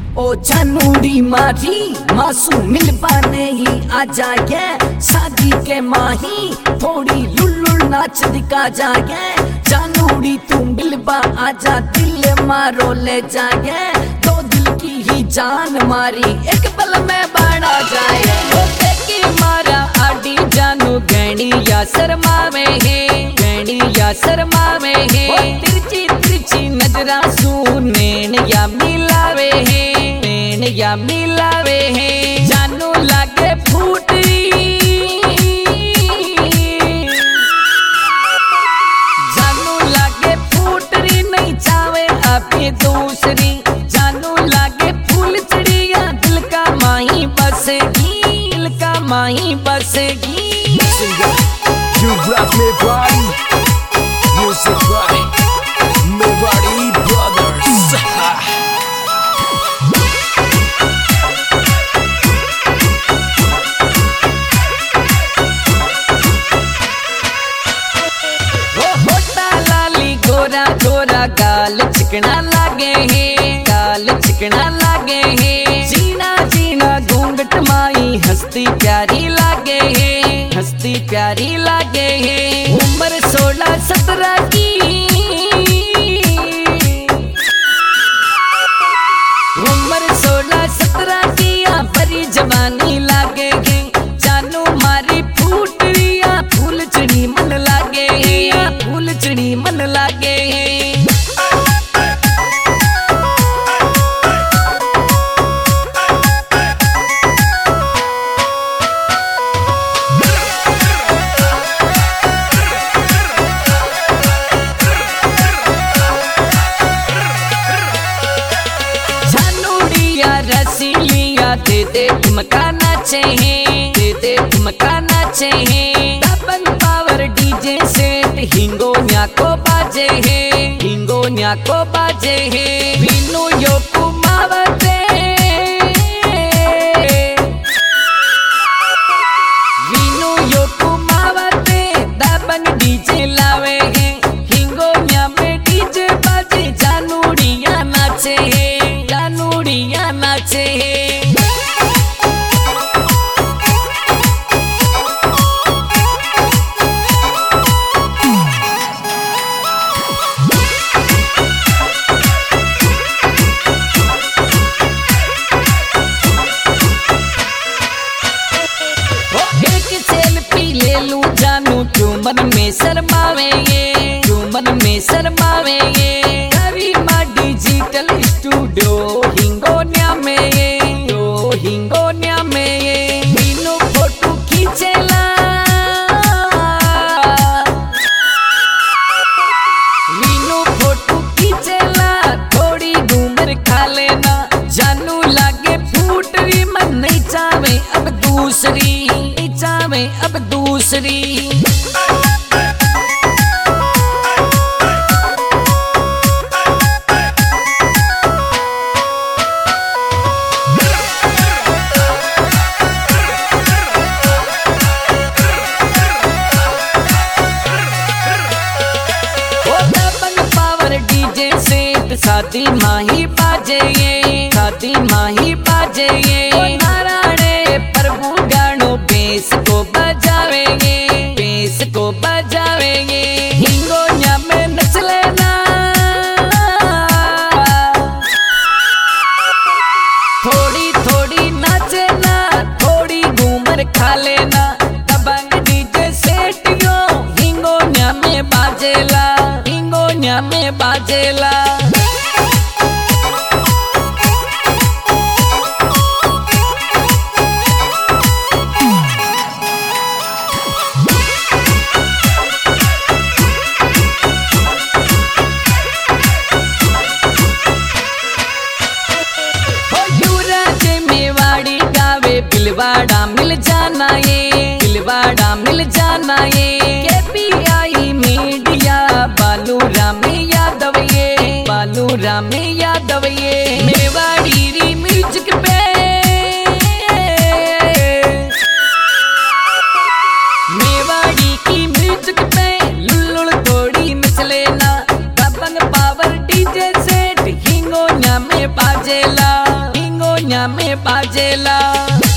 ओ जानूड़ी मारी मासूम मिलवाने ही आ जाए, शादी के माही थोड़ी लुल्लुल नाच दिखा जाए। जानूड़ी तू मिलवा आजा, दिल मारो ले जाए। दो दिल की ही जान मारी एक पल में बढ़ा जाए। होते की मारा आडी जानू गैनी या शर्मा में है, गैनी या शर्मा में है। तिरछी तिरछी नजरा सुनैन या मिलावे है, नैन या मिलावे है। जानू लागे फूटरी, जानू लागे फूटरी नहीं चावे अभी दूसरी। जानू लागे फूल चिड़िया दिल का माही बसेगी, दिल का माही बसेगी। You rock me body, music body, me body brothers. Gora Gora गाल चिकना लागे है, गाल चिकना लागे है। जीना जीना घूंघट माई हस्ती प्यारी लागे है, हस्ती प्यारी लागे है। उम्र 16-17 की, उम्र 16-17 की बड़ी जवानी लागे है। जानू मारी फूटरिया फूल चिड़ी मन लागे है, फूल चिड़ी मन लागे है। जानूड़िया रसीलिया दे दे ठुमका नाचे हैं, दे दे ठुमका नाचे हैं। दबंग पावर डीजे सेट हिंगो न्या को बाजे है, हिंगो न्या को बाजे है। वीनू योकु मावते, वीनू योकु मावते दबंग डीजे लावे है। हिंगो न्या में डीजे बाजे जानूड़िया नाचे है, जानूड़िया नाचे है। जानू क्यों मन में शर्मावेंगे, क्यों मन में शर्मावेंगे। करीमा डिजिटल स्टूडियो हिंगोनिया में ये, तो हिंगोनिया में ये। मीनू फोटो खींचेला, मीनू फोटो खींचेला। थोड़ी घूमर खा लेना, जानू लागे फूटरी मन नहीं चावे अब दूसरी, नहीं चावे अब दूसरी। शादी माही बाजे ये, शादी माही बाजे ये। नारायणे प्रभु गानो बेस को बजावेंगे, बेस को बजावेंगे। हिंगोनिया में नच लेना, थोड़ी थोड़ी नाचना, थोड़ी घूमर खा लेना। दबंग डीजे सेट यो हिंगोनिया में बाजेला, हिंगोनिया में बाजेला। बिलवाड़ा मिल जाना ये, बिलवाड़ा मिल जाना ये। KPI मीडिया बालू राम यादव ये, बालू राम यादव ये। मेवाड़ी री म्यूजिक पे, मेवाड़ी की म्यूजिक पे लुल्लुल थोड़ी नच लेना। दबंग पावर डीजे सेट हिंगोनिया में बाजेला। दुनिया में बाजेला।